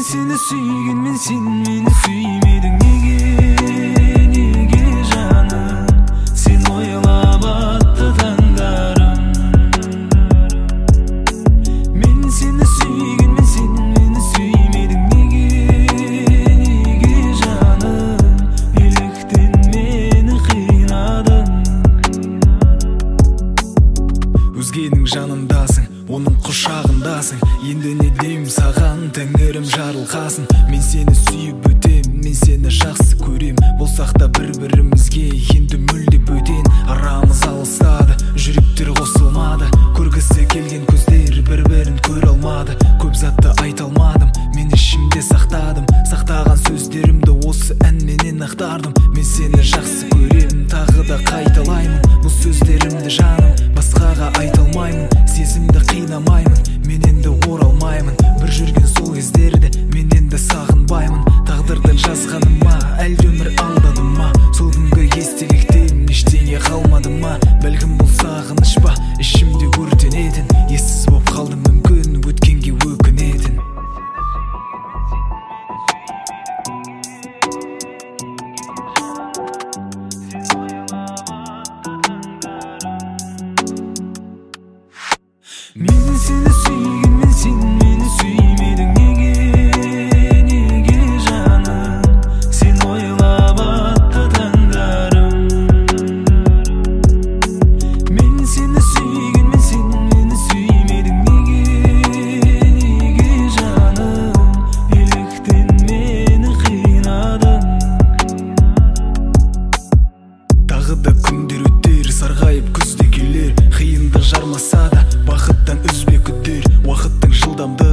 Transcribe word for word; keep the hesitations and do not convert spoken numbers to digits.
seni sүйгенмен сен мені сүймедің неге, неге жаным, сен ойлап атты таңдарым. Мен сені сүйгенмен сен мені сүймедің неге, неге жаным, неліктен мені қинадың. Өзгенің жанындасың, оның құшағындасың, енді не деймін саған, тәңірім жарылқасын. Мен сені сүйіп өтем, мен сені жақсы көрем, болсақ та бір-бірімізге енді мүлде бөтен. Арамыз алыстады, жүректер қосылмады, көргісі келген көздер бір-бірін көре алмады. Көп затты айта алмадым, мен ішімде сақтадым, сақтаған сөздерімді осы әнменен ақтардым. Мен сені жақсы көрем, тағы да қайталаймын бұл сөздерімді жаным, басқаға айта алмаймын, сезімді қинамаймын, мен енді оралмаймын. Бір жүрген сол кездерді мен енді сағынбаймын. Тағдырдың жазғаны ма, әлде өмір алдады ма, сол күнгі естеліктен ештеңе қалмады ма? Бәлкім бұл сағыныш па, ішімде өртенетін, ессіз боп қалдым мүмкін, өткенге өкінетін. Мен сені сүйгенмен сен мені сүймедің неге, неге жаным, сен ойлап атты таңдарым. Мен сені сүйгенмен сен мені сүймедің неге, неге жаным, неліктен мені қинадың. Тағы да күндер өтер, сарғайып күз де келер, қиындық жармаса да бақыттан үзбе күдер. Уақыттың жылдамдығы